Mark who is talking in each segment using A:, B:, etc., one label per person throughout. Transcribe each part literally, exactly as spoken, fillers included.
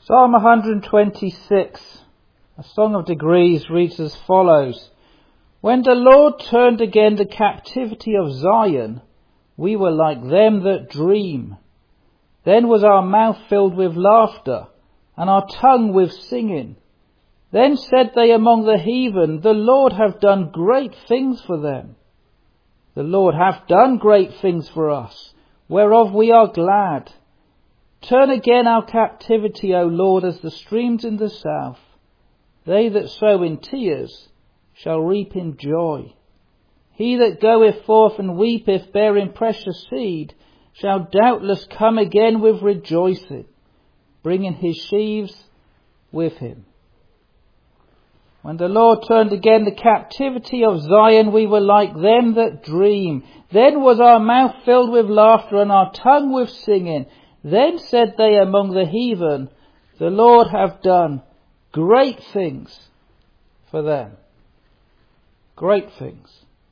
A: Psalm one hundred twenty-six, a song of degrees, reads as follows. When the Lord turned again the captivity of Zion, we were like them that dream. Then was our mouth filled with laughter, and our tongue with singing. Then said they among the heathen, the Lord hath done great things for them. The Lord hath done great things for us, whereof we are glad. Turn again our captivity, O Lord, as the streams in the south. They that sow in tears shall reap in joy. He that goeth forth and weepeth, bearing precious seed, shall doubtless come again with rejoicing, bringing his sheaves with him. When the Lord turned again the captivity of Zion, we were like them that dream. Then was our mouth filled with laughter, and our tongue with singing. Then said they among the heathen, the Lord hath done great things for them. Great things.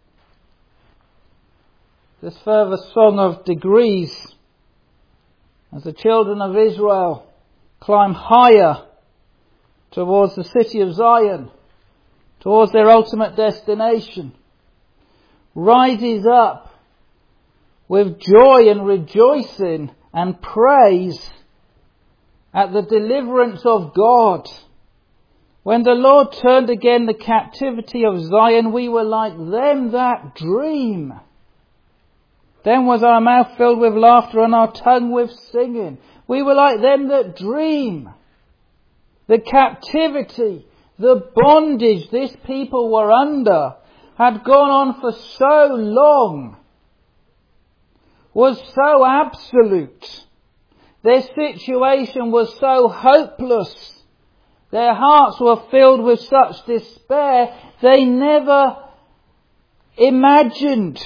A: This further song of degrees, as the children of Israel climb higher towards the city of Zion, towards their ultimate destination, rises up with joy and rejoicing and praise at the deliverance of God. When the Lord turned again the captivity of Zion, we were like them that dream. Then was our mouth filled with laughter, and our tongue with singing. We were like them that dream. The captivity, the bondage this people were under had gone on for so long, was so absolute. Their situation was so hopeless. Their hearts were filled with such despair, they never imagined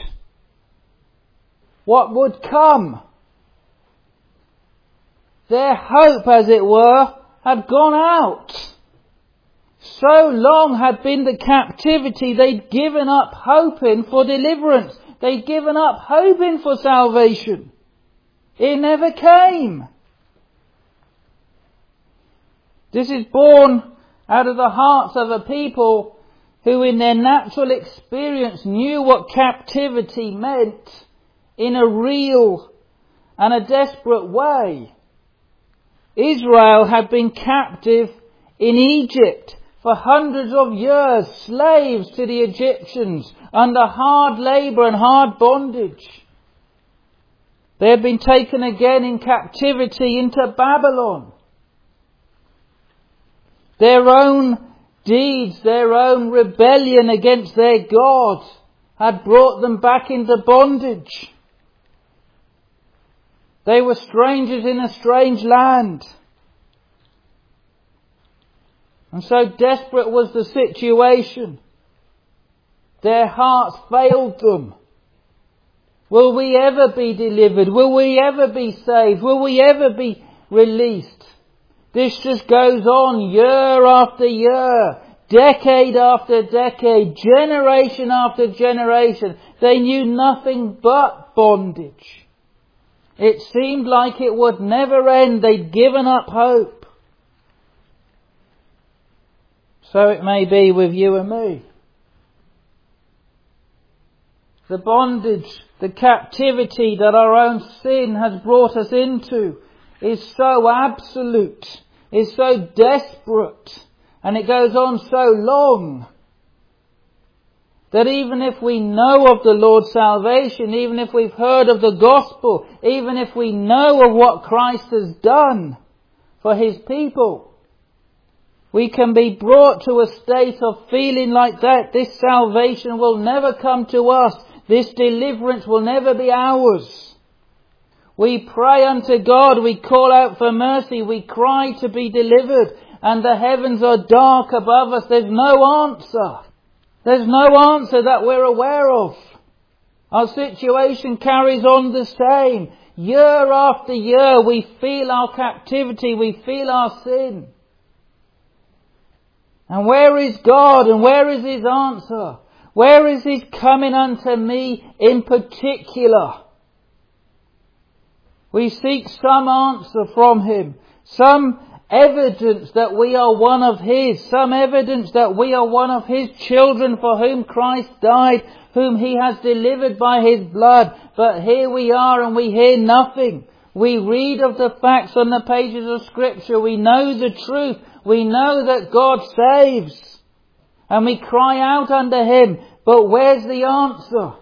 A: what would come. Their hope, as it were, had gone out. So long had been the captivity, they'd given up hoping for deliverance. They'd given up hoping for salvation. It never came. This is born out of the hearts of a people who in their natural experience knew what captivity meant in a real and a desperate way. Israel had been captive in Egypt for hundreds of years, slaves to the Egyptians, under hard labour and hard bondage. They had been taken again in captivity into Babylon. Their own deeds, their own rebellion against their God had brought them back into bondage. They were strangers in a strange land. And so desperate was the situation. Their hearts failed them. Will we ever be delivered? Will we ever be saved? Will we ever be released? This just goes on year after year, decade after decade, generation after generation. They knew nothing but bondage. It seemed like it would never end. They'd given up hope. So it may be with you and me. The bondage, the captivity that our own sin has brought us into is so absolute, is so desperate, and it goes on so long that even if we know of the Lord's salvation, even if we've heard of the gospel, even if we know of what Christ has done for His people, we can be brought to a state of feeling like that. This salvation will never come to us. This deliverance will never be ours. We pray unto God. We call out for mercy. We cry to be delivered. And the heavens are dark above us. There's no answer. There's no answer that we're aware of. Our situation carries on the same. Year after year we feel our captivity. We feel our sin. And where is God, and where is His answer? Where is His coming unto me in particular? We seek some answer from Him, some evidence that we are one of His, some evidence that we are one of His children for whom Christ died, whom He has delivered by His blood. But here we are and we hear nothing. We read of the facts on the pages of Scripture. We know the truth. We know that God saves. And we cry out unto Him. But where's the answer?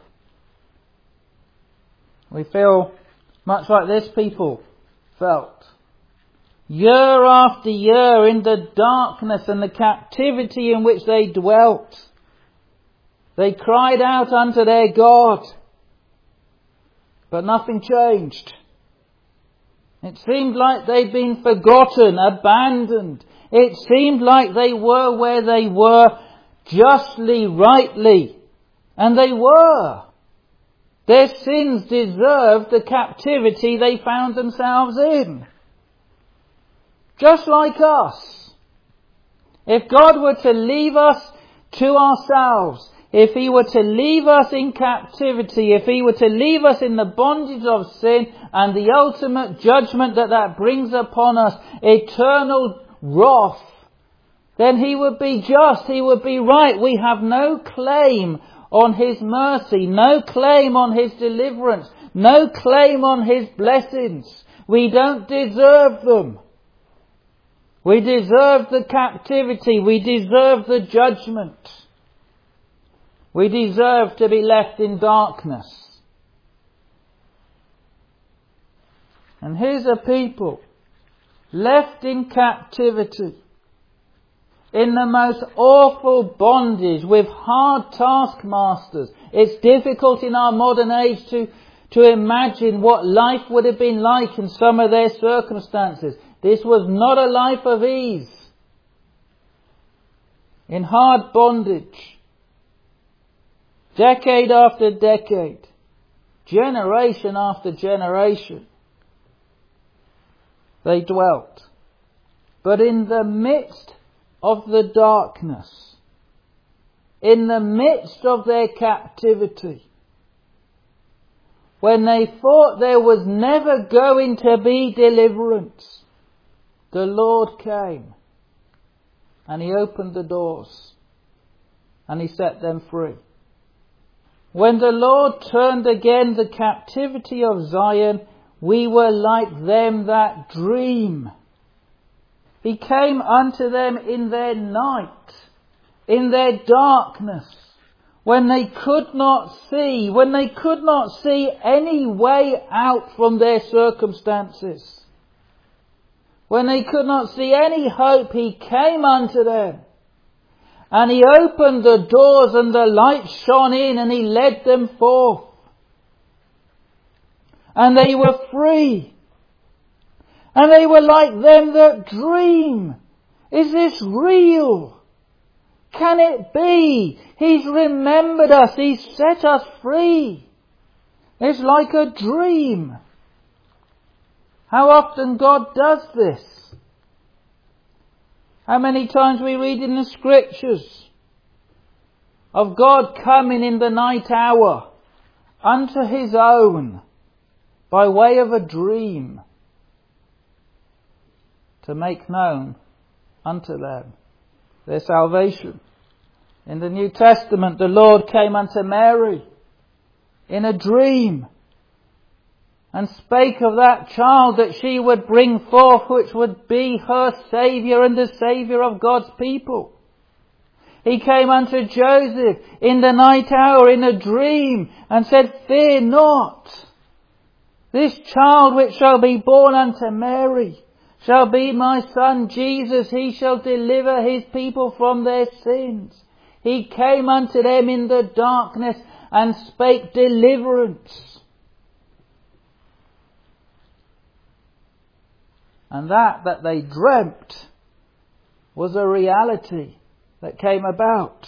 A: We feel much like this people felt. Year after year in the darkness and the captivity in which they dwelt, they cried out unto their God. But nothing changed. It seemed like they'd been forgotten, abandoned. It seemed like they were where they were justly, rightly. And they were. Their sins deserved the captivity they found themselves in. Just like us. If God were to leave us to ourselves, if He were to leave us in captivity, if He were to leave us in the bondage of sin and the ultimate judgment that that brings upon us, eternal wrath, then He would be just, He would be right. We have no claim on His mercy, no claim on His deliverance, no claim on His blessings. We don't deserve them. We deserve the captivity. We deserve the judgment. We deserve to be left in darkness. And here's a people left in captivity, in the most awful bondage with hard taskmasters. It's difficult in our modern age to, to imagine what life would have been like in some of their circumstances. This was not a life of ease. In hard bondage. Decade after decade. Generation after generation. They dwelt. But in the midst of the darkness, in the midst of their captivity, when they thought there was never going to be deliverance, the Lord came and He opened the doors and He set them free. When the Lord turned again the captivity of Zion, we were like them that dream. He came unto them in their night, in their darkness, when they could not see, when they could not see any way out from their circumstances. When they could not see any hope, He came unto them. And He opened the doors and the light shone in and He led them forth. And they were free. And they were like them that dream. Is this real? Can it be? He's remembered us. He's set us free. It's like a dream. How often God does this? How many times we read in the Scriptures of God coming in the night hour unto His own by way of a dream to make known unto them their salvation. In the New Testament, the Lord came unto Mary in a dream and spake of that child that she would bring forth, which would be her Saviour and the Saviour of God's people. He came unto Joseph in the night hour in a dream and said, "Fear not. This child which shall be born unto Mary shall be my son Jesus. He shall deliver His people from their sins." He came unto them in the darkness and spake deliverance. And that that they dreamt was a reality that came about.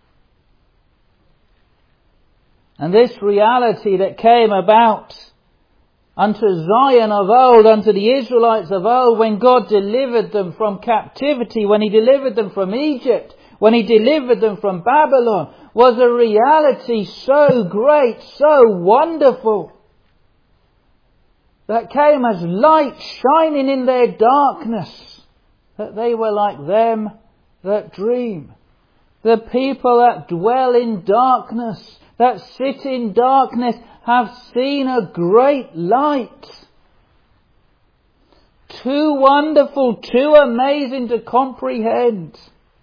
A: And this reality that came about unto Zion of old, unto the Israelites of old, when God delivered them from captivity, when He delivered them from Egypt, when He delivered them from Babylon, was a reality so great, so wonderful, that came as light shining in their darkness. that they were like them that dream. The people that dwell in darkness, that sit in darkness, have seen a great light. Too wonderful, too amazing to comprehend,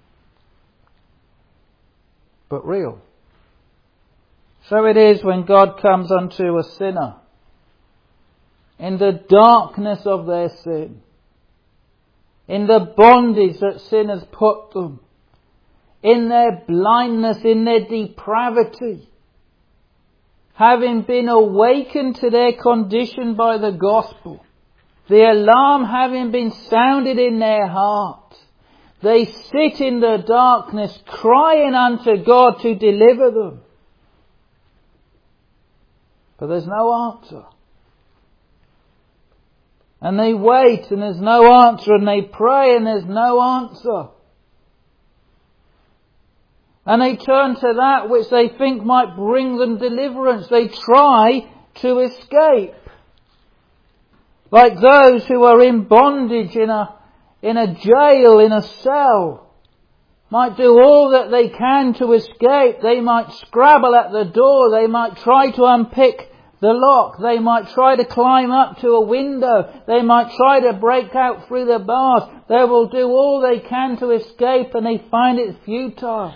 A: but real. So it is when God comes unto a sinner in the darkness of their sin, in the bondage that sin has put them, in their blindness, in their depravity, having been awakened to their condition by the gospel, the alarm having been sounded in their heart, they sit in the darkness crying unto God to deliver them. But there's no answer. And they wait and there's no answer, and they pray and there's no answer. And they turn to that which they think might bring them deliverance. They try to escape. Like those who are in bondage in a, in a jail, in a cell, might do all that they can to escape. They might scrabble at the door. They might try to unpick the lock. They might try to climb up to a window. They might try to break out through the bars. They will do all they can to escape, and they find it futile.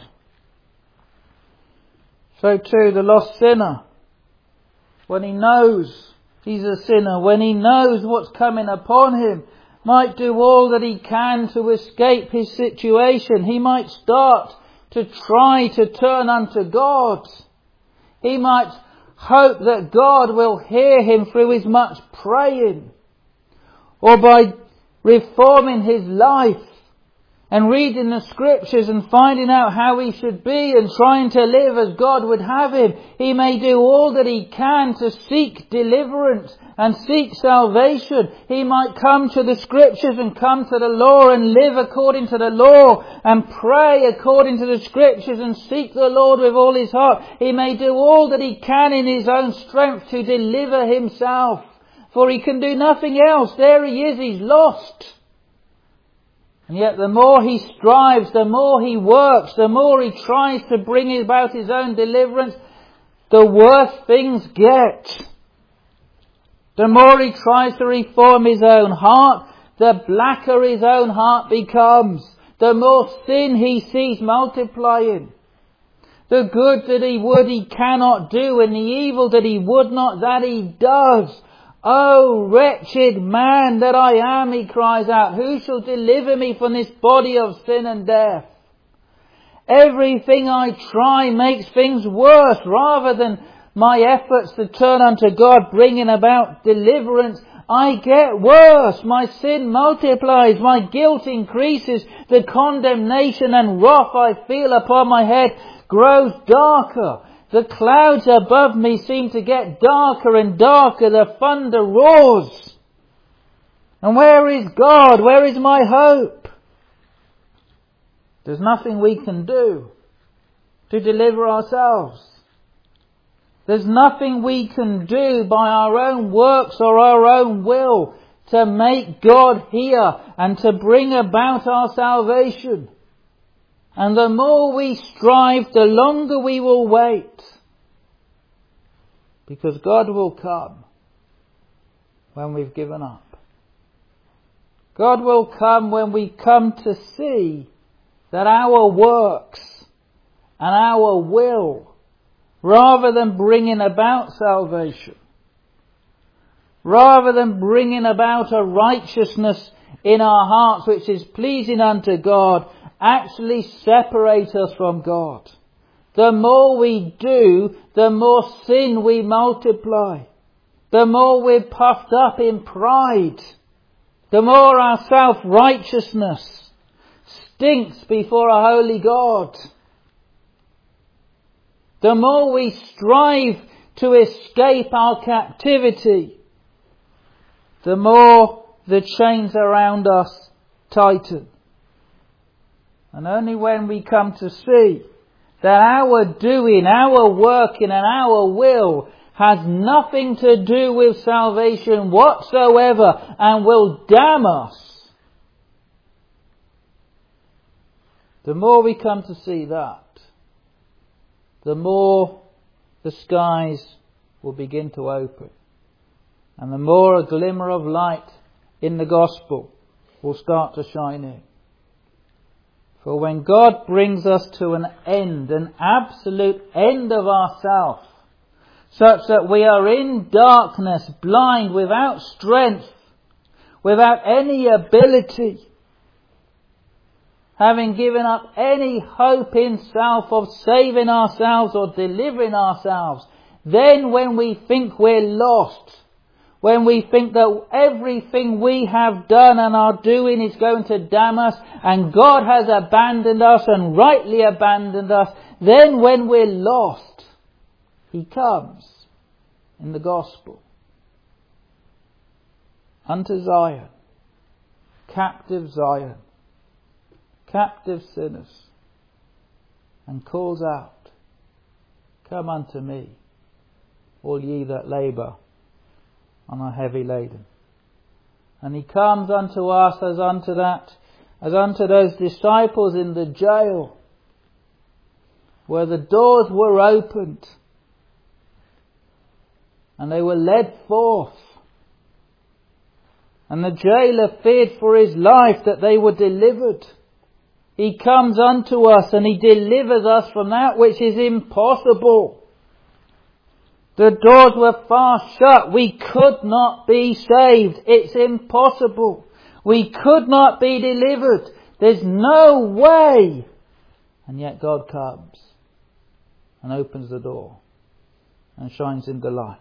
A: So too the lost sinner, when he knows he's a sinner, when he knows what's coming upon him, might do all that he can to escape his situation. He might start to try to turn unto God. He might hope that God will hear him through his much praying, or by reforming his life and reading the scriptures and finding out how he should be and trying to live as God would have him. He may do all that he can to seek deliverance and seek salvation. He might come to the scriptures and come to the law and live according to the law and pray according to the scriptures and seek the Lord with all his heart. He may do all that he can in his own strength to deliver himself, for he can do nothing else. There he is, he's lost. And yet the more he strives, the more he works, the more he tries to bring about his own deliverance, the worse things get. The more he tries to reform his own heart, the blacker his own heart becomes. The more sin he sees multiplying. The good that he would he cannot do, and the evil that he would not that he does. Oh, wretched man that I am, he cries out, who shall deliver me from this body of sin and death? Everything I try makes things worse, rather than my efforts to turn unto God bringing about deliverance. I get worse. My sin multiplies. My guilt increases. The condemnation and wrath I feel upon my head grows darker. The clouds above me seem to get darker and darker. The thunder roars. And where is God? Where is my hope? There's nothing we can do to deliver ourselves. There's nothing we can do by our own works or our own will to make God hear and to bring about our salvation. And the more we strive, the longer we will wait. Because God will come when we've given up. God will come when we come to see that our works and our will, rather than bringing about salvation, rather than bringing about a righteousness in our hearts which is pleasing unto God, actually separate us from God. The more we do, the more sin we multiply. The more we're puffed up in pride. The more our self-righteousness stinks before a holy God. The more we strive to escape our captivity, the more the chains around us tighten. And only when we come to see that our doing, our working and our will has nothing to do with salvation whatsoever and will damn us, The more we come to see that, the more the skies will begin to open. And the more a glimmer of light in the gospel will start to shine in. For when God brings us to an end, an absolute end of ourselves, such that we are in darkness, blind, without strength, without any ability, having given up any hope in self of saving ourselves or delivering ourselves, then when we think we're lost, when we think that everything we have done and are doing is going to damn us, and God has abandoned us and rightly abandoned us, then when we're lost, He comes in the gospel unto Zion, captive Zion, captive sinners, and calls out, "Come unto me, all ye that labour and are heavy laden." And He comes unto us as unto that, as unto those disciples in the jail, where the doors were opened and they were led forth. And the jailer feared for his life that they were delivered. He comes unto us and He delivers us from that which is impossible. The doors were fast shut. We could not be saved. It's impossible. We could not be delivered. There's no way. And yet God comes and opens the door and shines in the light.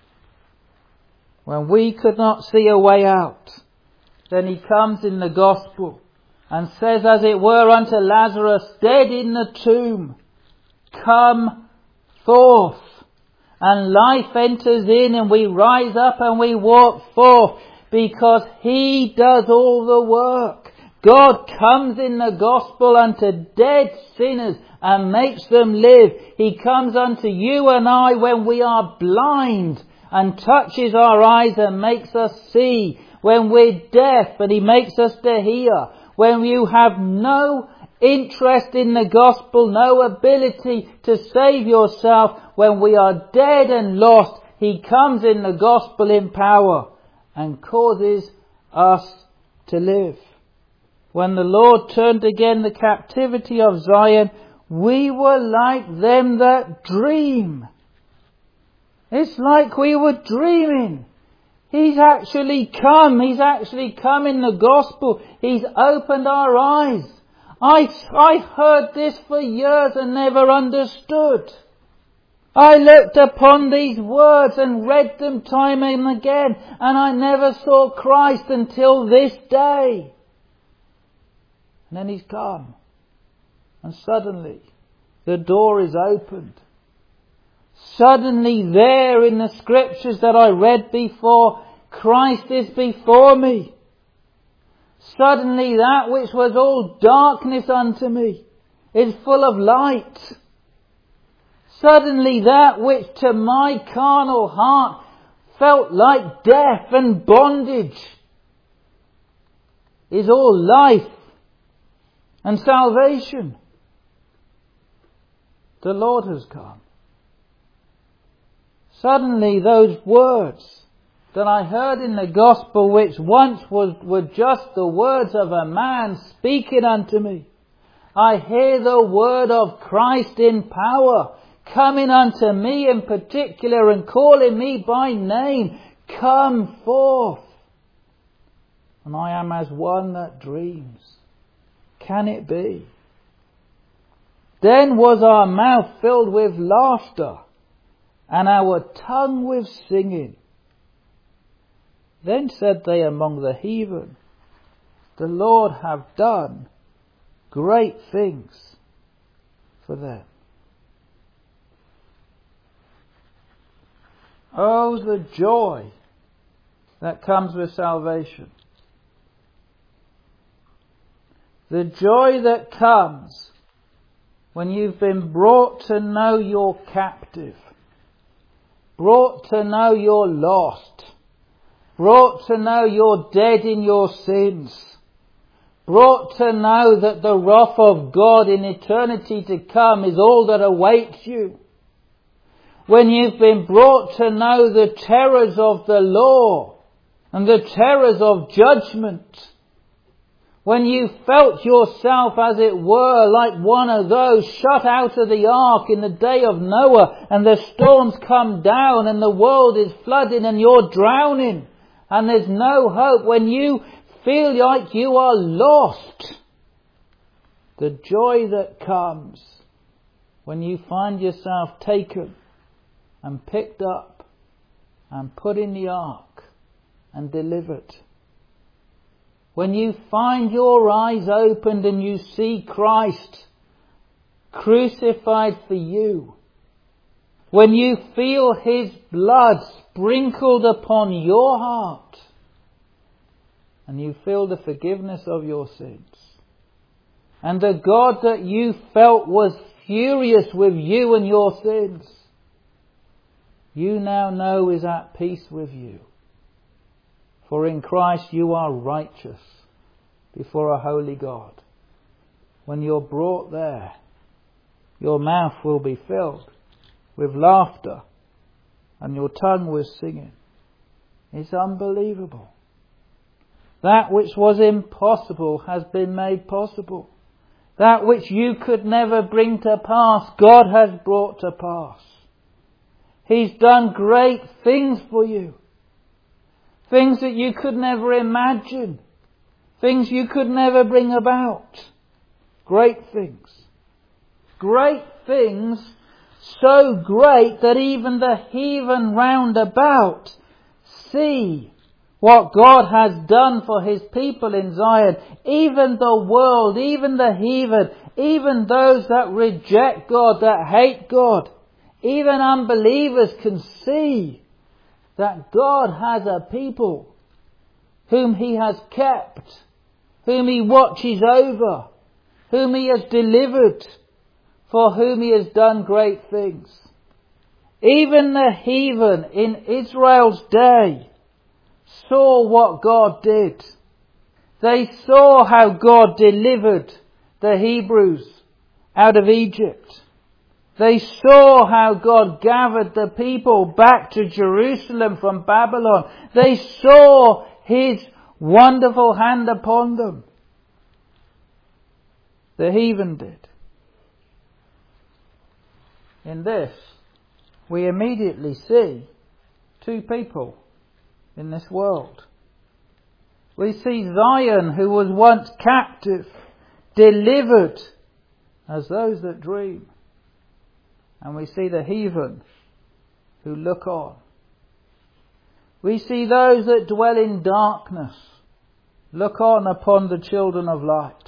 A: When we could not see a way out, then He comes in the gospel and says, as it were, unto Lazarus, dead in the tomb, "Come forth." And life enters in, and we rise up and we walk forth, because He does all the work. God comes in the gospel unto dead sinners and makes them live. He comes unto you and I when we are blind, and touches our eyes and makes us see. When we're deaf, and He makes us to hear. When you have no interest in the gospel, no ability to save yourself, when we are dead and lost, He comes in the gospel in power and causes us to live. When the Lord turned again the captivity of Zion, we were like them that dream. It's like we were dreaming. He's actually come. He's actually come in the gospel. He's opened our eyes. I, I heard this for years and never understood. I looked upon these words and read them time and again, and I never saw Christ until this day. And then He's come. And suddenly the door is opened. Suddenly there in the scriptures that I read before, Christ is before me. Suddenly that which was all darkness unto me is full of light. Suddenly that which to my carnal heart felt like death and bondage is all life and salvation. The Lord has come. Suddenly those words that I heard in the gospel, which once was, were just the words of a man speaking unto me, I hear the word of Christ in power coming unto me in particular and calling me by name, "Come forth." And I am as one that dreams. Can it be? Then was our mouth filled with laughter, and our tongue with singing. Then said they among the heathen, "The Lord hath done great things for them." Oh, the joy that comes with salvation. The joy that comes when you've been brought to know you're captive, brought to know you're lost, brought to know you're dead in your sins, brought to know that the wrath of God in eternity to come is all that awaits you, when you've been brought to know the terrors of the law and the terrors of judgment, when you felt yourself, as it were, like one of those shut out of the ark in the day of Noah, and the storms come down and the world is flooding and you're drowning and there's no hope, when you feel like you are lost, the joy that comes when you find yourself taken and picked up and put in the ark and delivered. When you find your eyes opened and you see Christ crucified for you. When you feel His blood sprinkled upon your heart. And you feel the forgiveness of your sins. And the God that you felt was furious with you and your sins, you now know is at peace with you. For in Christ you are righteous before a holy God. When you're brought there, your mouth will be filled with laughter and your tongue with singing. It's unbelievable. That which was impossible has been made possible. That which you could never bring to pass, God has brought to pass. He's done great things for you. Things that you could never imagine. Things you could never bring about. Great things. Great things, so great that even the heathen round about see what God has done for His people in Zion. Even the world, even the heathen, even those that reject God, that hate God, even unbelievers can see that God has a people whom He has kept, whom He watches over, whom He has delivered, for whom He has done great things. Even the heathen in Israel's day saw what God did. They saw how God delivered the Hebrews out of Egypt. They saw how God gathered the people back to Jerusalem from Babylon. They saw His wonderful hand upon them. The heathen did. In this, we immediately see two people in this world. We see Zion, who was once captive, delivered as those that dream. And we see the heathen who look on. We see those that dwell in darkness look on upon the children of light.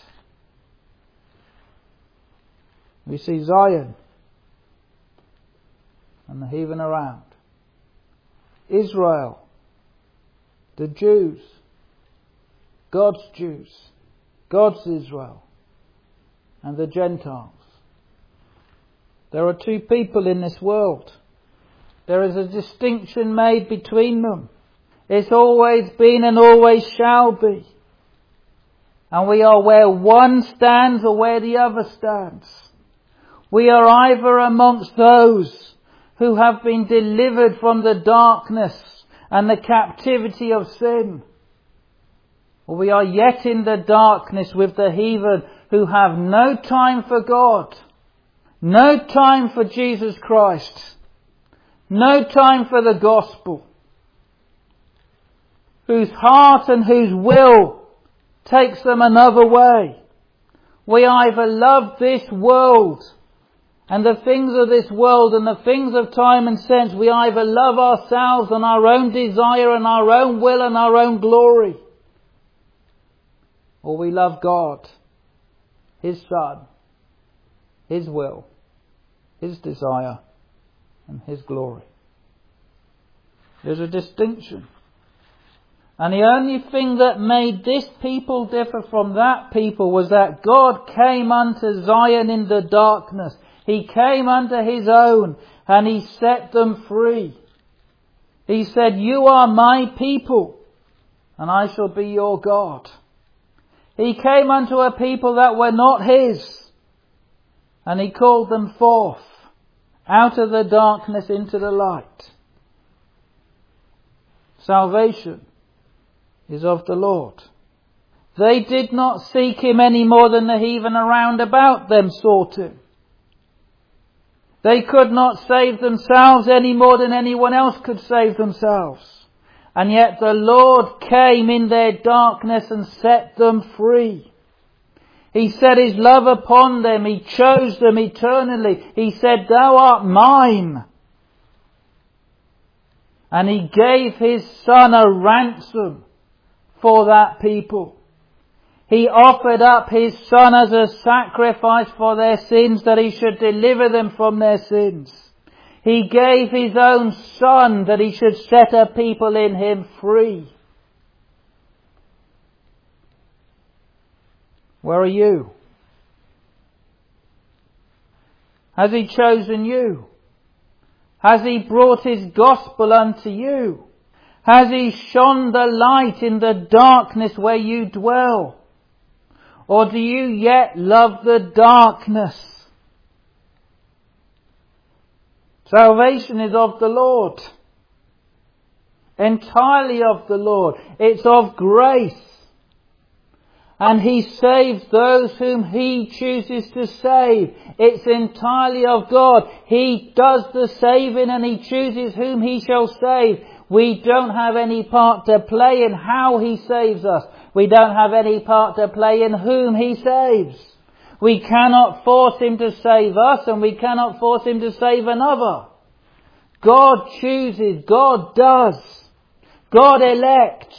A: We see Zion and the heathen around. Israel, the Jews, God's Jews, God's Israel, and the Gentiles. There are two people in this world. There is a distinction made between them. It's always been and always shall be. And we are where one stands or where the other stands. We are either amongst those who have been delivered from the darkness and the captivity of sin, or we are yet in the darkness with the heathen who have no time for God, no time for Jesus Christ, no time for the gospel, whose heart and whose will takes them another way. We either love this world and the things of this world and the things of time and sense. We either love ourselves and our own desire and our own will and our own glory, or we love God, His Son, His will, His desire and His glory. There's a distinction. And the only thing that made this people differ from that people was that God came unto Zion in the darkness. He came unto His own and He set them free. He said, "You are my people and I shall be your God." He came unto a people that were not his, and he called them forth out of the darkness into the light. Salvation is of the Lord. They did not seek him any more than the heathen around about them sought him. They could not save themselves any more than anyone else could save themselves. And yet the Lord came in their darkness and set them free. He set his love upon them. He chose them eternally. He said, thou art mine. And he gave his Son a ransom for that people. He offered up his Son as a sacrifice for their sins, that he should deliver them from their sins. He gave his own Son that he should set a people in him free. Where are you? Has he chosen you? Has he brought his gospel unto you? Has he shone the light in the darkness where you dwell? Or do you yet love the darkness? Salvation is of the Lord. Entirely of the Lord. It's of grace. And he saves those whom he chooses to save. It's entirely of God. He does the saving and he chooses whom he shall save. We don't have any part to play in how he saves us. We don't have any part to play in whom he saves. We cannot force him to save us, and we cannot force him to save another. God chooses. God does. God elects.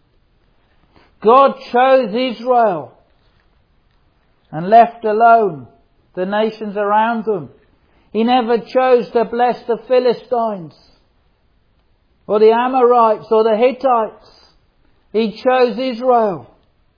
A: God chose Israel and left alone the nations around them. He never chose to bless the Philistines or the Amorites or the Hittites. He chose Israel.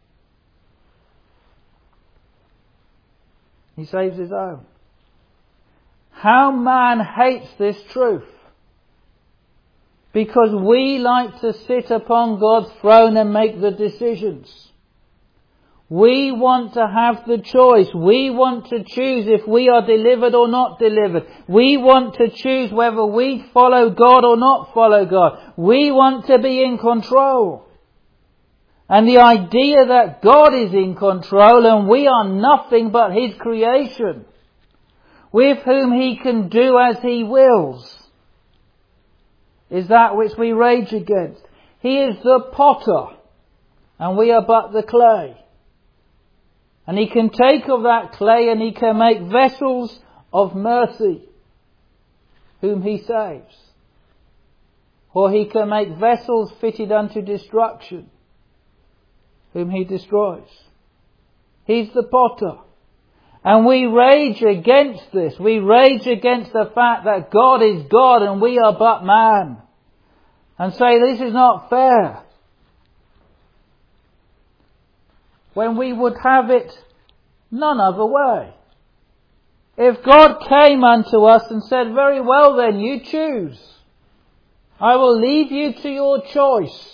A: He saves his own. How man hates this truth. Because we like to sit upon God's throne and make the decisions. We want to have the choice. We want to choose if we are delivered or not delivered. We want to choose whether we follow God or not follow God. We want to be in control. And the idea that God is in control and we are nothing but his creation, with whom he can do as he wills, is that which we rage against. He is the potter, and we are but the clay. And he can take of that clay and he can make vessels of mercy, whom he saves. Or he can make vessels fitted unto destruction, whom he destroys. He's the potter. And we rage against this. We rage against the fact that God is God and we are but man. And say this is not fair. When we would have it none other way. If God came unto us and said, very well then, you choose. I will leave you to your choice.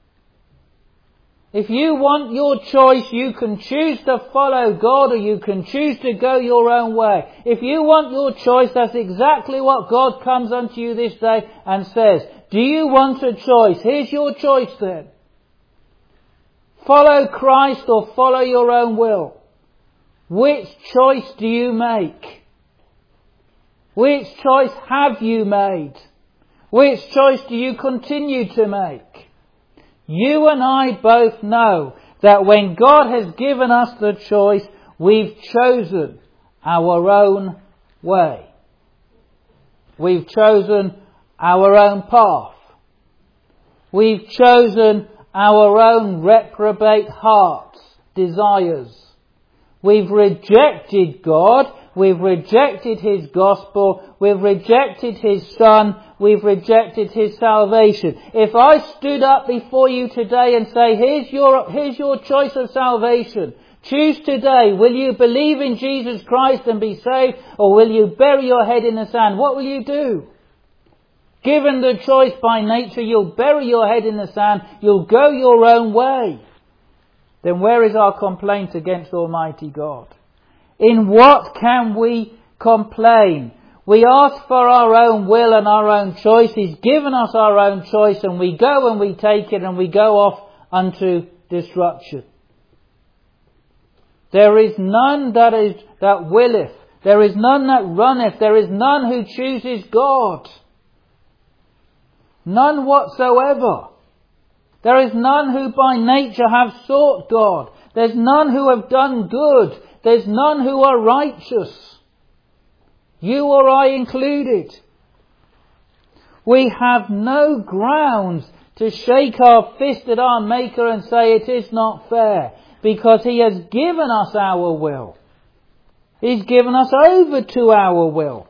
A: If you want your choice, you can choose to follow God or you can choose to go your own way. If you want your choice, that's exactly what God comes unto you this day and says. Do you want a choice? Here's your choice then. Follow Christ or follow your own will. Which choice do you make? Which choice have you made? Which choice do you continue to make? You and I both know that when God has given us the choice, we've chosen our own way. We've chosen our own path. We've chosen our own reprobate hearts, desires. We've rejected God. We've rejected his gospel. We've rejected his Son. We've rejected his salvation. If I stood up before you today and say, here's your, here's your choice of salvation. Choose today. Will you believe in Jesus Christ and be saved, or will you bury your head in the sand? What will you do? Given the choice by nature, you'll bury your head in the sand. You'll go your own way. then where is our complaint against Almighty God? In what can we complain? We ask for our own will and our own choice. He's given us our own choice, and we go and we take it and we go off unto destruction. There is none that is that willeth. There is none that runneth. There is none who chooses God. None whatsoever. There is none who by nature have sought God. There's none who have done good. There's none who are righteous. You or I included. We have no grounds to shake our fist at our Maker and say it is not fair, because He has given us our will. He's given us over to our will.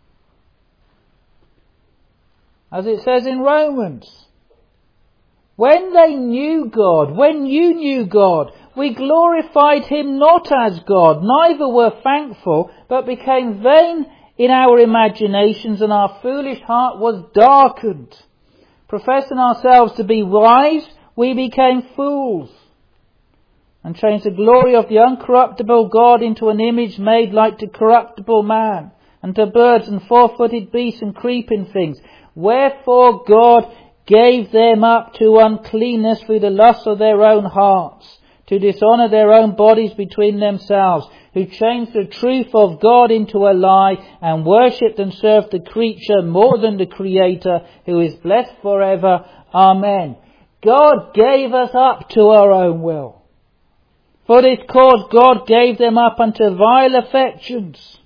A: As it says in Romans, when they knew God, when you knew God, we glorified Him not as God, neither were thankful, but became vain in our imaginations, and our foolish heart was darkened. Professing ourselves to be wise, we became fools, and changed the glory of the uncorruptible God into an image made like to corruptible man, and to birds and four-footed beasts and creeping things. Wherefore God gave them up to uncleanness through the lust of their own hearts, to dishonour their own bodies between themselves, who changed the truth of God into a lie, and worshipped and served the creature more than the Creator, who is blessed forever. Amen. God gave us up to our own will. For this cause God gave them up unto vile affections.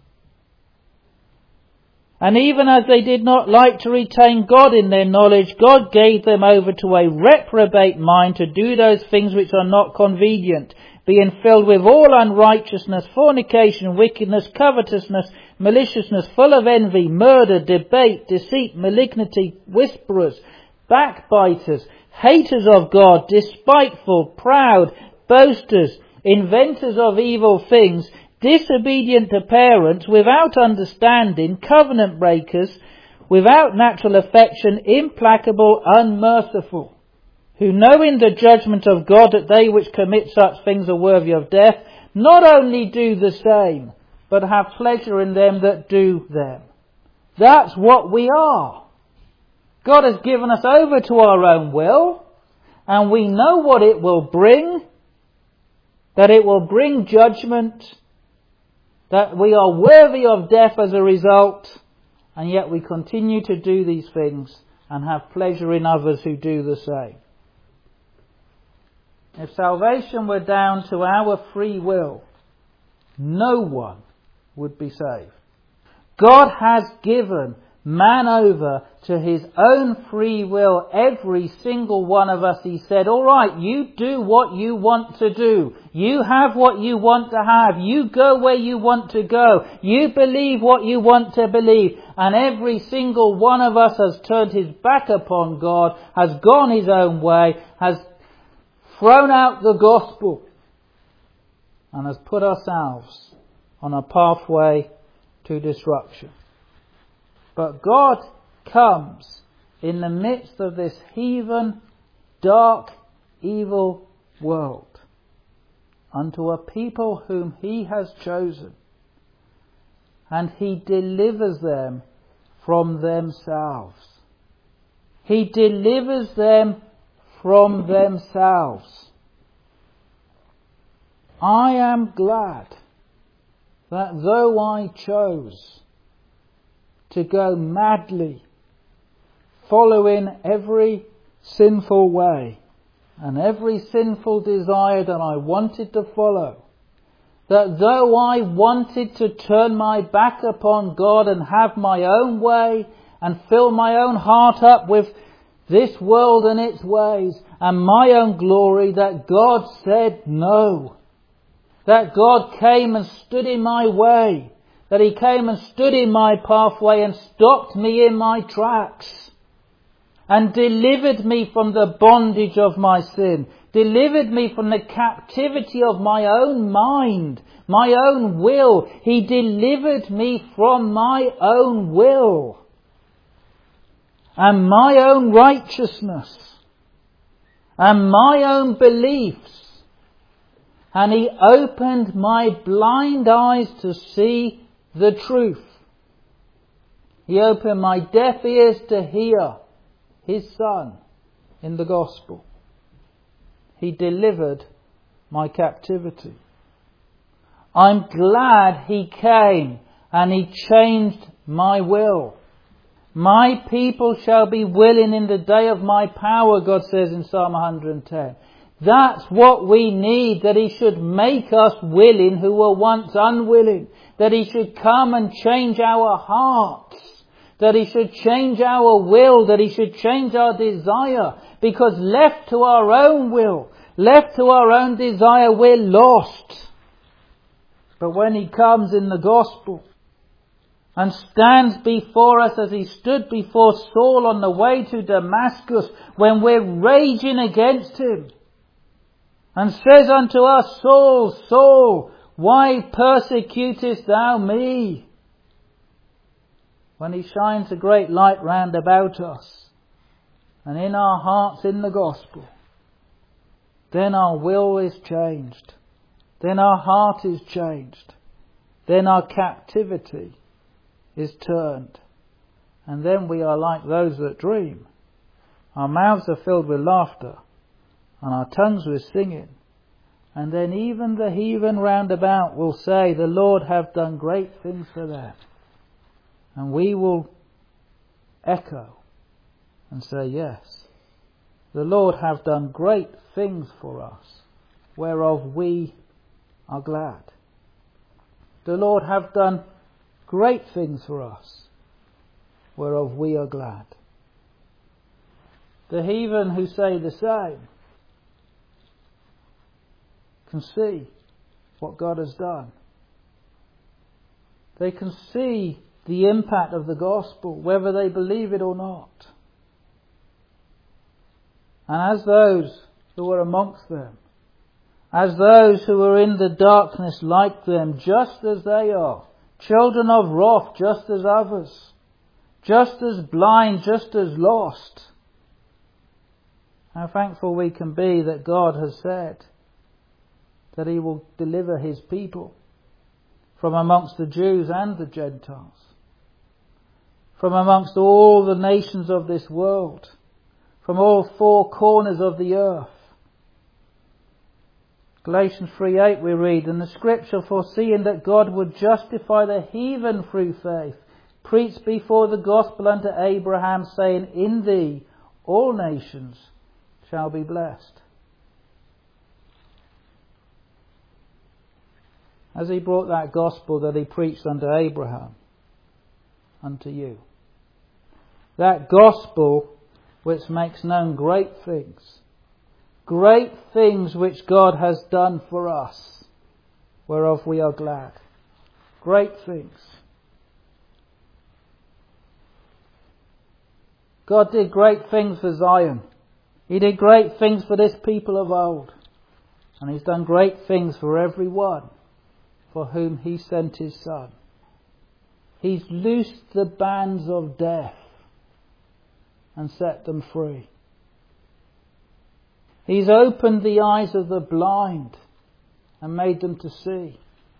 A: And even as they did not like to retain God in their knowledge, God gave them over to a reprobate mind to do those things which are not convenient, being filled with all unrighteousness, fornication, wickedness, covetousness, maliciousness, full of envy, murder, debate, deceit, malignity, whisperers, backbiters, haters of God, despiteful, proud, boasters, inventors of evil things, disobedient to parents, without understanding, covenant breakers, without natural affection, implacable, unmerciful, who knowing the judgment of God that they which commit such things are worthy of death, not only do the same, but have pleasure in them that do them. That's what we are. God has given us over to our own will, and we know what it will bring, that it will bring judgment, that we are worthy of death as a result, and yet we continue to do these things and have pleasure in others who do the same. If salvation were down to our free will, no one would be saved. God has given man over to his own free will. Every single one of us, He said, all right, you do what you want to do. You have what you want to have. You go where you want to go. You believe what you want to believe. And every single one of us has turned his back upon God, has gone his own way, has thrown out the gospel, and has put ourselves on a pathway to destruction. But God comes in the midst of this heathen, dark, evil world unto a people whom He has chosen, and He delivers them from themselves. He delivers them from themselves. I am glad that though I chose to go madly following every sinful way and every sinful desire that I wanted to follow, that though I wanted to turn my back upon God and have my own way and fill my own heart up with this world and its ways and my own glory, that God said no. That God came and stood in my way. That He came and stood in my pathway and stopped me in my tracks and delivered me from the bondage of my sin, delivered me from the captivity of my own mind, my own will. He delivered me from my own will and my own righteousness and my own beliefs And He opened my blind eyes to see the truth. He opened my deaf ears to hear His Son in the gospel. He delivered my captivity. I'm glad He came and He changed my will. My people shall be willing in the day of my power, God says in Psalm one hundred ten. That's what we need, that He should make us willing who were once unwilling. That He should come and change our hearts. That He should change our will. That He should change our desire. Because left to our own will, left to our own desire, we're lost. But when He comes in the gospel and stands before us as He stood before Saul on the way to Damascus, when we're raging against Him, and says unto us, Saul, Saul, why persecutest thou me? When He shines a great light round about us, and in our hearts in the gospel, then our will is changed. Then our heart is changed. Then our captivity is turned. And then we are like those that dream. Our mouths are filled with laughter, and our tongues with singing. And then even the heathen round about will say, the Lord hath done great things for them. And we will echo and say, yes, the Lord hath done great things for us, whereof we are glad. The Lord hath done great things for us, whereof we are glad. The heathen who say the same can see what God has done. They can see the impact of the gospel, whether they believe it or not. And as those who were amongst them, as those who are in the darkness like them, just as they are, children of wrath just as others, just as blind, just as lost, how thankful we can be that God has said that He will deliver His people from amongst the Jews and the Gentiles, from amongst all the nations of this world, from all four corners of the earth. Galatians three eight we read, and the scripture, foreseeing that God would justify the heathen through faith, preached before the gospel unto Abraham, saying, in thee all nations shall be blessed. As He brought that gospel that He preached unto Abraham, unto you. That gospel which makes known great things. Great things which God has done for us, whereof we are glad. Great things. God did great things for Zion. He did great things for this people of old. And He's done great things for every one for whom He sent His Son. He's loosed the bands of death and set them free. He's opened the eyes of the blind and made them to see.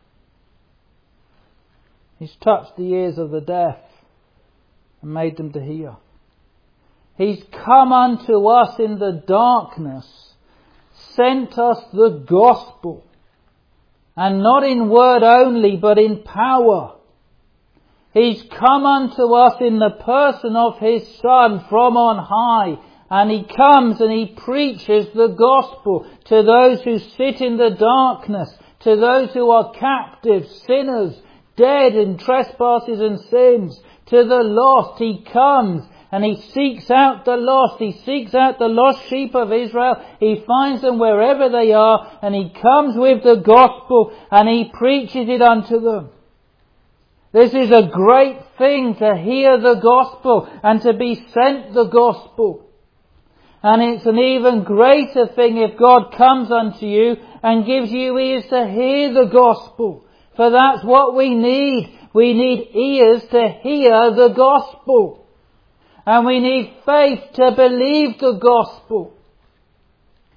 A: He's touched the ears of the deaf and made them to hear. He's come unto us in the darkness, sent us the gospel, and not in word only, but in power. He's come unto us in the person of His Son from on high, and He comes and He preaches the gospel to those who sit in the darkness, to those who are captive, sinners, dead in trespasses and sins, to the lost. He comes and He seeks out the lost. He seeks out the lost sheep of Israel. He finds them wherever they are, and He comes with the gospel and He preaches it unto them. This is a great thing to hear the gospel and to be sent the gospel. And it's an even greater thing if God comes unto you and gives you ears to hear the gospel. For that's what we need. We need ears to hear the gospel. And we need faith to believe the gospel.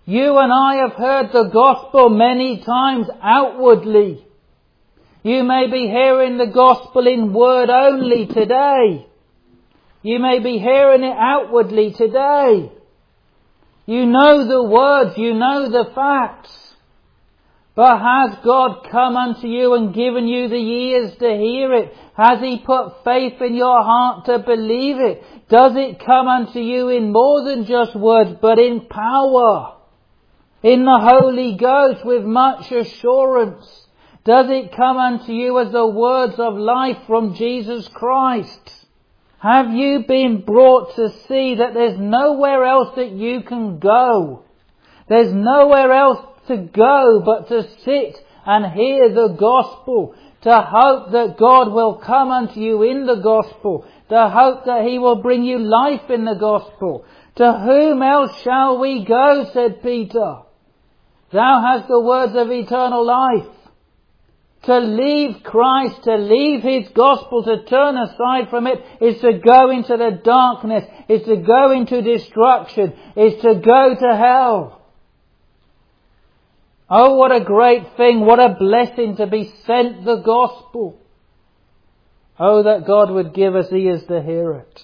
A: You and I have heard the gospel many times outwardly. You may be hearing the gospel in word only today. You may be hearing it outwardly today. You know the words, you know the facts. But has God come unto you and given you the ears to hear it? Has He put faith in your heart to believe it? Does it come unto you in more than just words, but in power? In the Holy Ghost with much assurance? Does it come unto you as the words of life from Jesus Christ? Have you been brought to see that there's nowhere else that you can go? There's nowhere else to go but to sit and hear the gospel, to hope that God will come unto you in the gospel, to hope that He will bring you life in the gospel. To whom else shall we go, said Peter. Thou hast the words of eternal life. To leave Christ, to leave His gospel, to turn aside from it, is to go into the darkness, is to go into destruction, is to go to hell. Oh, what a great thing, what a blessing to be sent the gospel. Oh, that God would give us ears to hear it.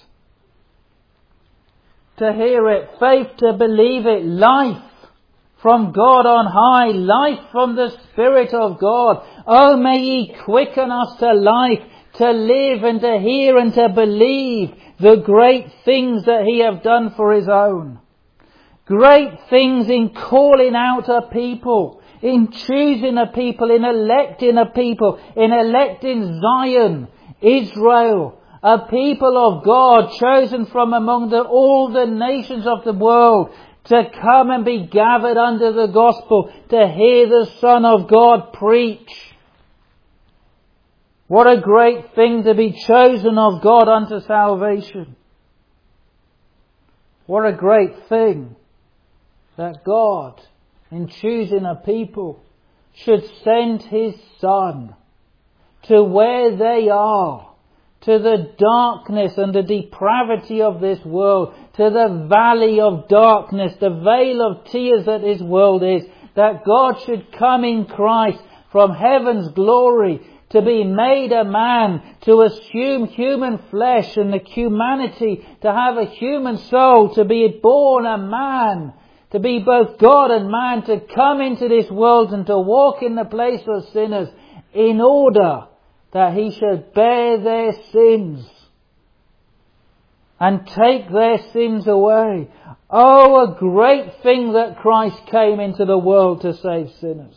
A: To hear it, faith to believe it, life from God on high, life from the Spirit of God. Oh, may He quicken us to life, to live and to hear and to believe the great things that He have done for His own. Great things in calling out a people, in choosing a people, in electing a people, in electing Zion, Israel, a people of God chosen from among the, all the nations of the world to come and be gathered under the gospel, to hear the Son of God preach. What a great thing to be chosen of God unto salvation. What a great thing that God, in choosing a people, should send His Son to where they are, to the darkness and the depravity of this world, to the valley of darkness, the vale of tears that this world is, that God should come in Christ from heaven's glory to be made a man, to assume human flesh and the humanity, to have a human soul, to be born a man, to be both God and man, to come into this world and to walk in the place of sinners in order that He should bear their sins and take their sins away. Oh, a great thing that Christ came into the world to save sinners.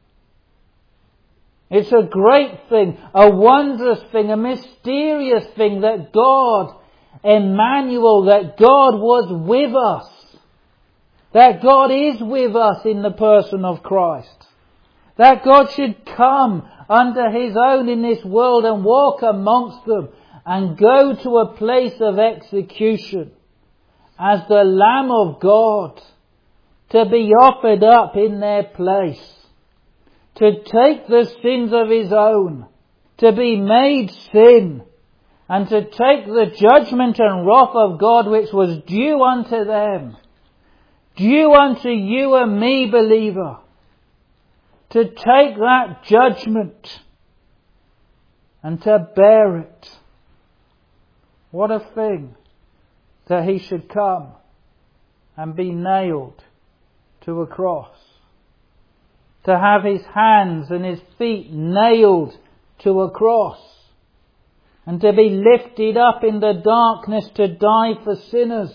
A: It's a great thing, a wondrous thing, a mysterious thing that God, Emmanuel, that God was with us. That God is with us in the person of Christ. That God should come under His own in this world and walk amongst them and go to a place of execution as the Lamb of God, to be offered up in their place, to take the sins of His own, to be made sin, and to take the judgment and wrath of God which was due unto them, due unto you and me, believer, to take that judgment and to bear it. What a thing that He should come and be nailed to a cross. To have His hands and His feet nailed to a cross. And to be lifted up in the darkness to die for sinners.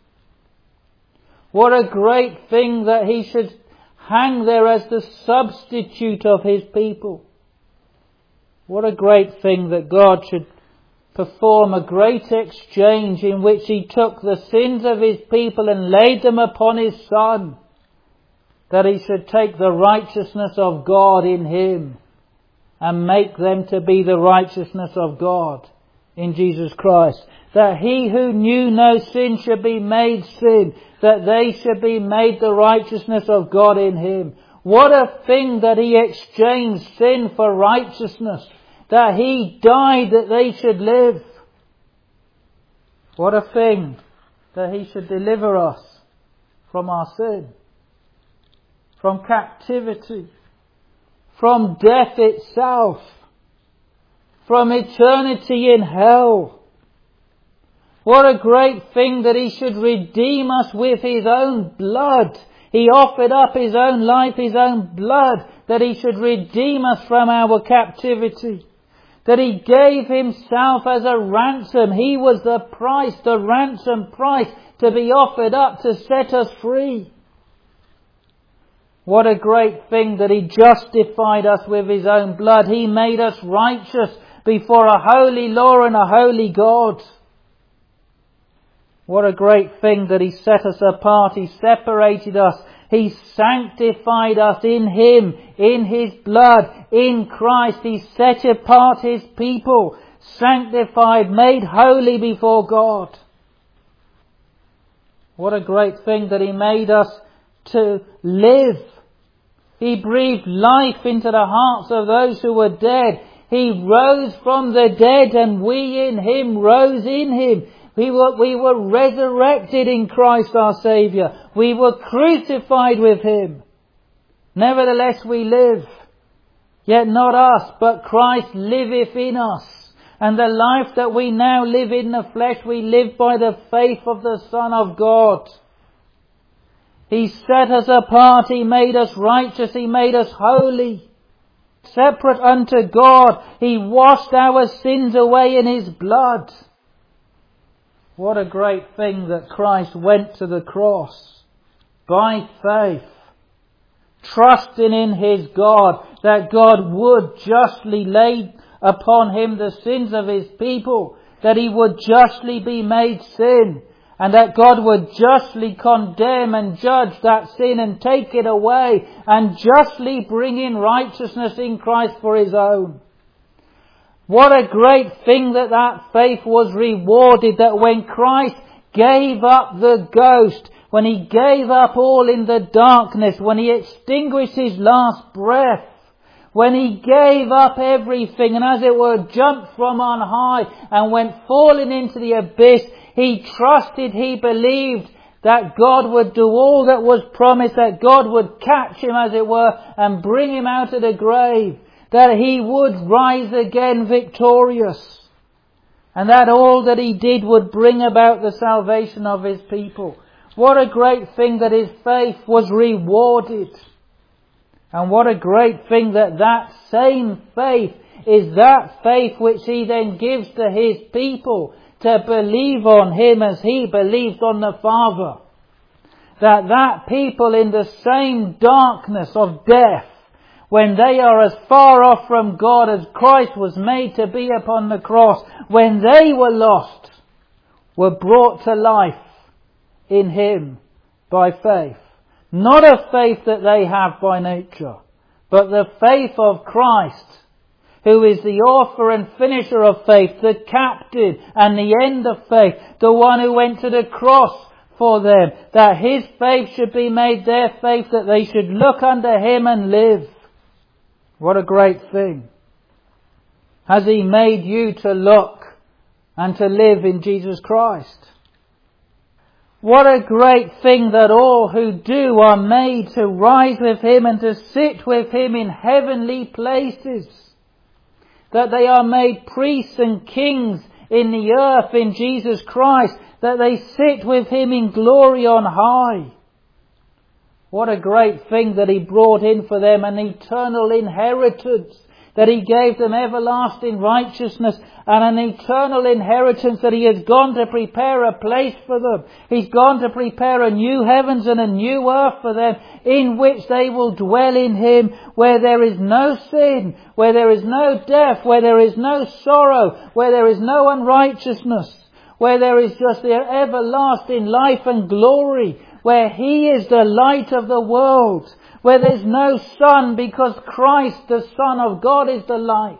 A: What a great thing that He should hang there as the substitute of His people. What a great thing that God should perform a great exchange in which He took the sins of His people and laid them upon His Son, that He should take the righteousness of God in Him and make them to be the righteousness of God in Jesus Christ. That He who knew no sin should be made sin, that they should be made the righteousness of God in Him. What a thing that He exchanged sin for righteousness, that He died that they should live. What a thing that He should deliver us from our sin. from captivity, from death itself, from eternity in hell. What a great thing that He should redeem us with His own blood. He offered up His own life, His own blood, that He should redeem us from our captivity. That He gave Himself as a ransom. He was the price, the ransom price, to be offered up to set us free. What a great thing that He justified us with His own blood. He made us righteous before a holy law and a holy God. What a great thing that He set us apart. He separated us. He sanctified us in Him, in His blood, in Christ. He set apart His people, sanctified, made holy before God. What a great thing that He made us to live. He breathed life into the hearts of those who were dead. He rose from the dead, and we in Him rose in Him. We were, we were resurrected in Christ our Saviour. We were crucified with Him. Nevertheless we live. Yet not us, but Christ liveth in us. And the life that we now live in the flesh, we live by the faith of the Son of God. He set us apart. He made us righteous. He made us holy. Separate unto God. He washed our sins away in His blood. What a great thing that Christ went to the cross by faith, trusting in His God, that God would justly lay upon Him the sins of His people, that He would justly be made sin, and that God would justly condemn and judge that sin and take it away, and justly bring in righteousness in Christ for His own. What a great thing that that faith was rewarded, that when Christ gave up the ghost, when He gave up all in the darkness, when He extinguished His last breath, when He gave up everything and as it were jumped from on high and went falling into the abyss, He trusted, He believed that God would do all that was promised, that God would catch Him as it were and bring Him out of the grave, that He would rise again victorious, and that all that He did would bring about the salvation of His people. What a great thing that His faith was rewarded. And what a great thing that that same faith is that faith which He then gives to His people to believe on Him as He believed on the Father. That that people in the same darkness of death, when they are as far off from God as Christ was made to be upon the cross, when they were lost, were brought to life in Him by faith. Not a faith that they have by nature, but the faith of Christ, who is the author and finisher of faith, the captain and the end of faith, the one who went to the cross for them, that His faith should be made their faith, that they should look unto Him and live. What a great thing. Has He made you to look and to live in Jesus Christ? What a great thing that all who do are made to rise with Him and to sit with Him in heavenly places. That they are made priests and kings in the earth in Jesus Christ. That they sit with Him in glory on high. What a great thing that He brought in for them an eternal inheritance. That He gave them everlasting righteousness and an eternal inheritance, that He has gone to prepare a place for them. He's gone to prepare a new heavens and a new earth for them, in which they will dwell in Him, where there is no sin, where there is no death, where there is no sorrow, where there is no unrighteousness, where there is just the everlasting life and glory, where He is the light of the world, where there's no sun because Christ, the Son of God, is the light.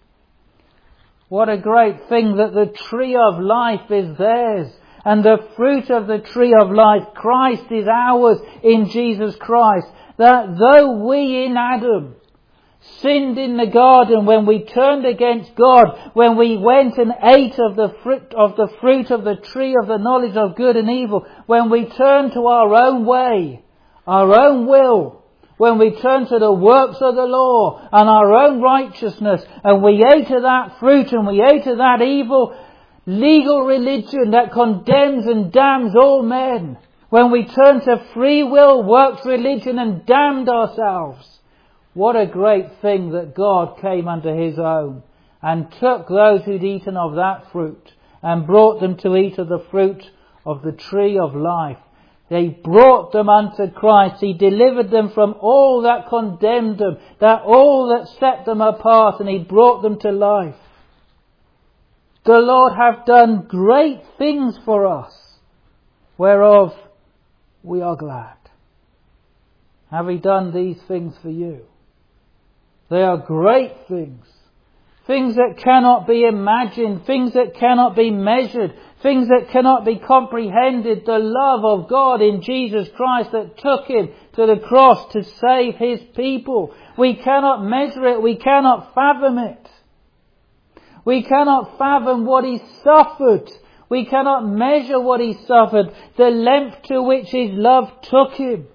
A: What a great thing that the tree of life is theirs, and the fruit of the tree of life, Christ, is ours in Jesus Christ. That though we in Adam sinned in the garden, when we turned against God, when we went and ate of the fruit of the fruit of the tree of the knowledge of good and evil, when we turned to our own way, our own will, when we turn to the works of the law and our own righteousness, and we ate of that fruit and we ate of that evil legal religion that condemns and damns all men, when we turn to free will works religion and damned ourselves, what a great thing that God came unto his own and took those who'd eaten of that fruit and brought them to eat of the fruit of the tree of life. They brought them unto Christ. He delivered them from all that condemned them, that all that set them apart, and he brought them to life. The Lord hath done great things for us, whereof we are glad. Have he done these things for you? They are great things. Things that cannot be imagined, things that cannot be measured, things that cannot be comprehended. The love of God in Jesus Christ that took him to the cross to save his people. We cannot measure it, we cannot fathom it. We cannot fathom what he suffered. We cannot measure what he suffered, the length to which his love took him.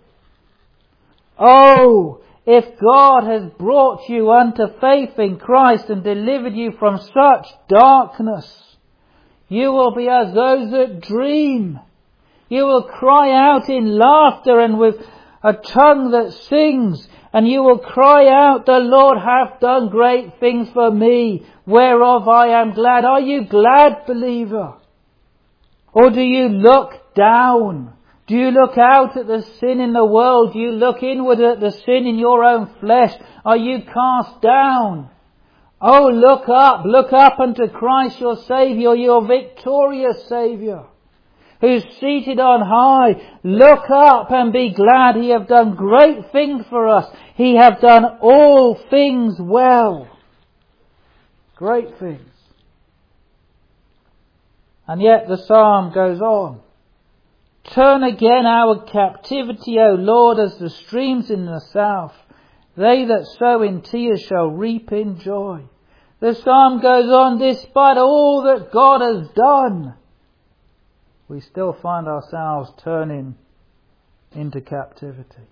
A: Oh, if God has brought you unto faith in Christ and delivered you from such darkness, you will be as those that dream. You will cry out in laughter and with a tongue that sings, and you will cry out, the Lord hath done great things for me, whereof I am glad. Are you glad, believer? Or do you look down? Do you look out at the sin in the world? Do you look inward at the sin in your own flesh? Are you cast down? Oh, look up, look up unto Christ your Saviour, your victorious Saviour, who's seated on high. Look up and be glad. He hath done great things for us. He hath done all things well. Great things. And yet the psalm goes on. Turn again our captivity, O Lord, as the streams in the south. They that sow in tears shall reap in joy. The psalm goes on, despite all that God has done, we still find ourselves turning into captivity.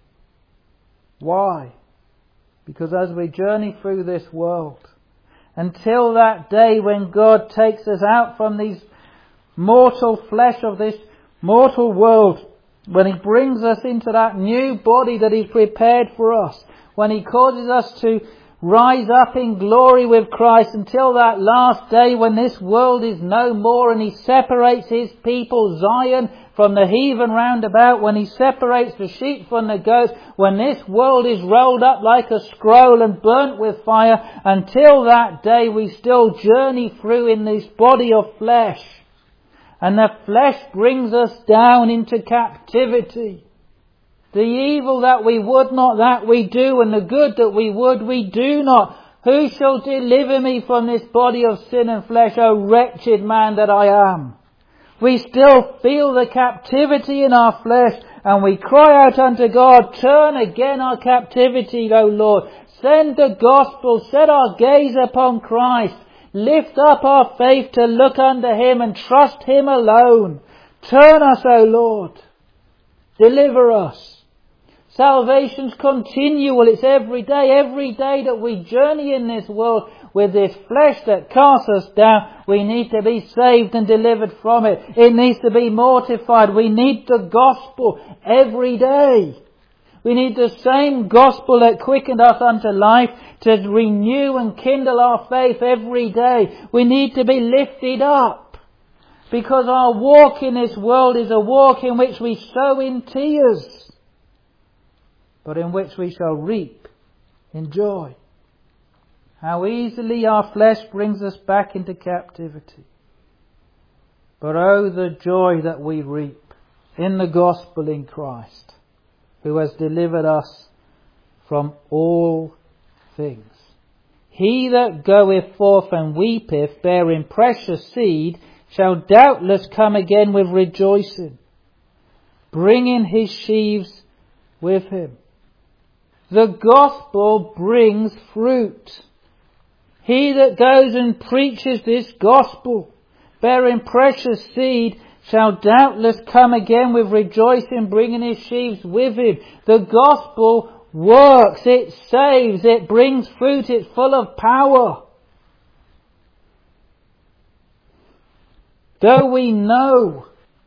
A: Why? Because as we journey through this world, until that day when God takes us out from these mortal flesh of this mortal world, when he brings us into that new body that he's prepared for us, when he causes us to rise up in glory with Christ, until that last day when this world is no more and he separates his people, Zion, from the heathen round about, when he separates the sheep from the goats, when this world is rolled up like a scroll and burnt with fire, until that day we still journey through in this body of flesh. And the flesh brings us down into captivity. The evil that we would not, that we do, and the good that we would, we do not. Who shall deliver me from this body of sin and flesh, O wretched man that I am? We still feel the captivity in our flesh, and we cry out unto God, turn again our captivity, O Lord. Send the gospel, set our gaze upon Christ. Lift up our faith to look unto him and trust him alone. Turn us, O Lord. Deliver us. Salvation's continual. It's every day, every day that we journey in this world with this flesh that casts us down. We need to be saved and delivered from it. It needs to be mortified. We need the gospel every day. We need the same gospel that quickened us unto life to renew and kindle our faith every day. We need to be lifted up, because our walk in this world is a walk in which we sow in tears, but in which we shall reap in joy. How easily our flesh brings us back into captivity. But oh, the joy that we reap in the gospel in Christ, who has delivered us from all things. He that goeth forth and weepeth, bearing precious seed, shall doubtless come again with rejoicing, bringing his sheaves with him. The gospel brings fruit. He that goes and preaches this gospel, bearing precious seed, shall doubtless come again with rejoicing, bringing his sheaves with him. The gospel works, it saves, it brings fruit, it's full of power. Though we know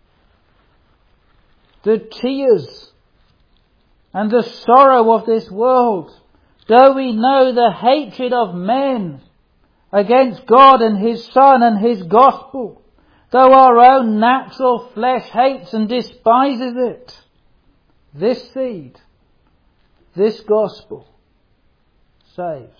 A: the tears and the sorrow of this world, though we know the hatred of men against God and His Son and His gospel, though our own natural flesh hates and despises it, this seed, this gospel saves.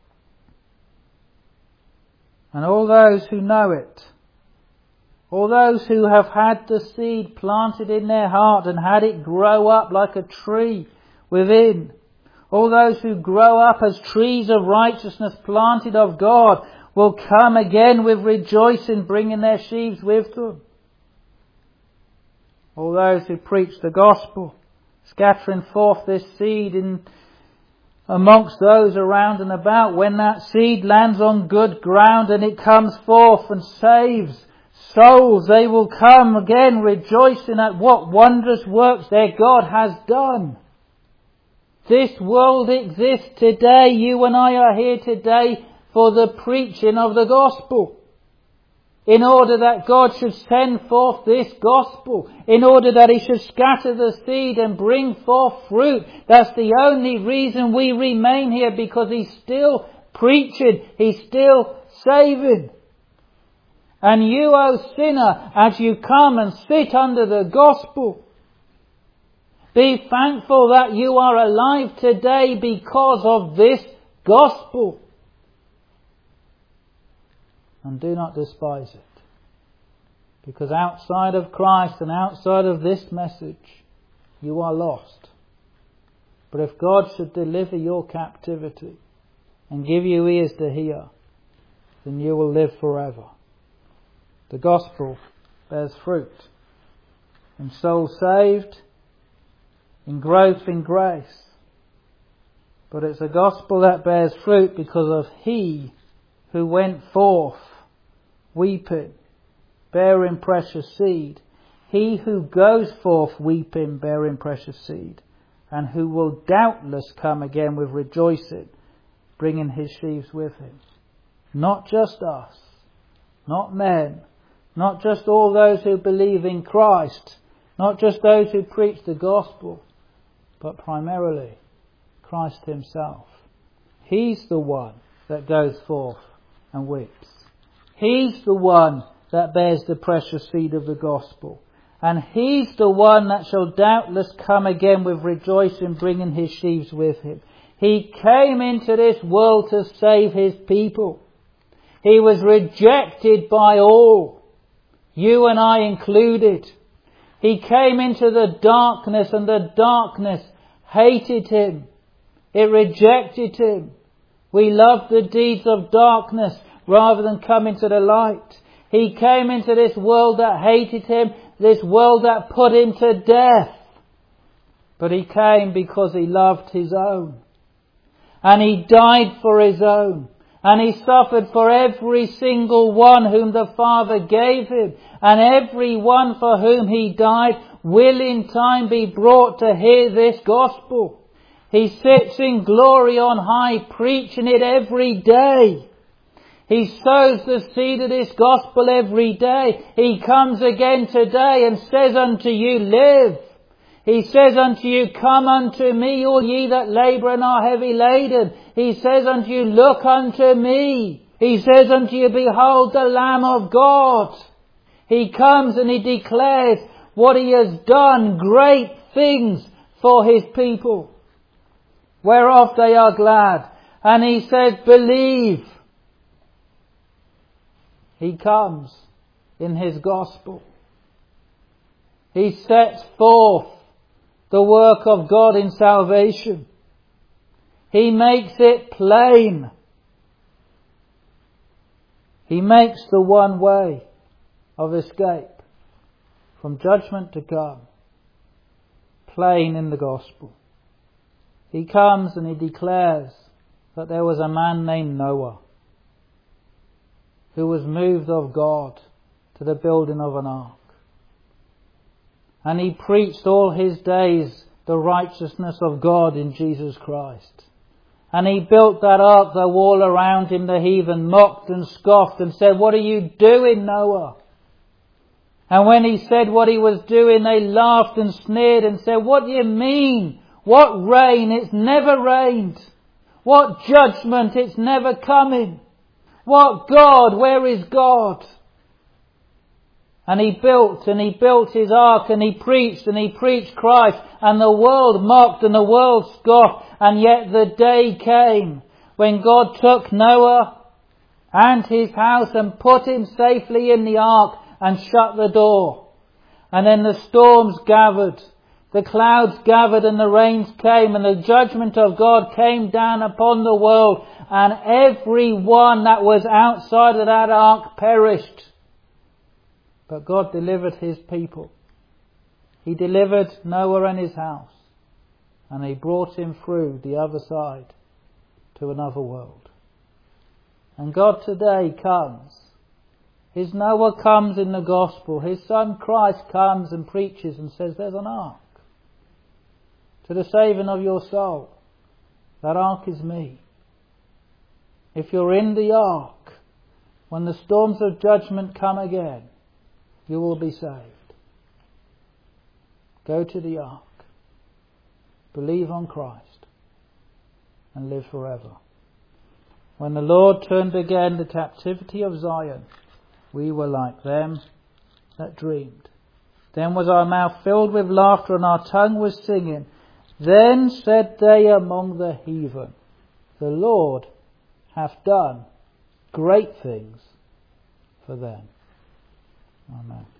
A: And all those who know it, all those who have had the seed planted in their heart and had it grow up like a tree within, all those who grow up as trees of righteousness planted of God, will come again with rejoicing, bringing their sheaves with them. All those who preach the gospel, scattering forth this seed in amongst those around and about, when that seed lands on good ground and it comes forth and saves souls, they will come again rejoicing at what wondrous works their God has done. This world exists today. You and I are here today for the preaching of the gospel. In order that God should send forth this gospel. In order that He should scatter the seed and bring forth fruit. That's the only reason we remain here, because He's still preaching. He's still saving. And you, O sinner, as you come and sit under the gospel, be thankful that you are alive today because of this gospel. And do not despise it. Because outside of Christ and outside of this message, you are lost. But if God should deliver your captivity and give you ears to hear, then you will live forever. The gospel bears fruit in souls saved, in growth in grace. But it's a gospel that bears fruit because of He who went forth weeping, bearing precious seed. He who goes forth weeping, bearing precious seed, and who will doubtless come again with rejoicing, bringing His sheaves with Him. Not just us, not men, not just all those who believe in Christ, not just those who preach the gospel, but primarily Christ Himself. He's the one that goes forth and weeps. He's the one that bears the precious seed of the gospel. And He's the one that shall doubtless come again with rejoicing, bringing His sheaves with Him. He came into this world to save His people. He was rejected by all, you and I included. He came into the darkness, and the darkness hated Him. It rejected Him. We love the deeds of darkness rather than come into the light. He came into this world that hated Him, this world that put Him to death. But He came because He loved His own. And He died for His own. And He suffered for every single one whom the Father gave Him. And every one for whom He died will in time be brought to hear this gospel. He sits in glory on high, preaching it every day. He sows the seed of this gospel every day. He comes again today and says unto you, live. He says unto you, come unto me, all ye that labour and are heavy laden. He says unto you, look unto me. He says unto you, behold the Lamb of God. He comes and He declares what He has done, great things for His people, whereof they are glad. And He says, believe. He comes in His gospel. He sets forth the work of God in salvation. He makes it plain. He makes the one way of escape from judgment to come plain in the gospel. He comes and He declares that there was a man named Noah who was moved of God to the building of an ark. And he preached all his days the righteousness of God in Jesus Christ. And he built that ark, though all around him the heathen mocked and scoffed and said, "What are you doing, Noah?" And when he said what he was doing, they laughed and sneered and said, "What do you mean? What rain? It's never rained. What judgment? It's never coming. What God? Where is God?" And he built and he built his ark and he preached and he preached Christ, and the world mocked and the world scoffed. And yet the day came when God took Noah and his house and put him safely in the ark and shut the door. And then the storms gathered, the clouds gathered and the rains came, and the judgment of God came down upon the world, and every one that was outside of that ark perished. But God delivered his people. He delivered Noah and his house, and he brought him through the other side to another world. And God today comes. His Noah comes in the gospel. His son Christ comes and preaches and says, "There's an ark to the saving of your soul. That ark is me. If you're in the ark, when the storms of judgment come again, you will be saved. Go to the ark. Believe on Christ and live forever." When the Lord turned again the captivity of Zion, we were like them that dreamed. Then was our mouth filled with laughter and our tongue was singing. Then said they among the heathen, "The Lord hath done great things for them." Amen.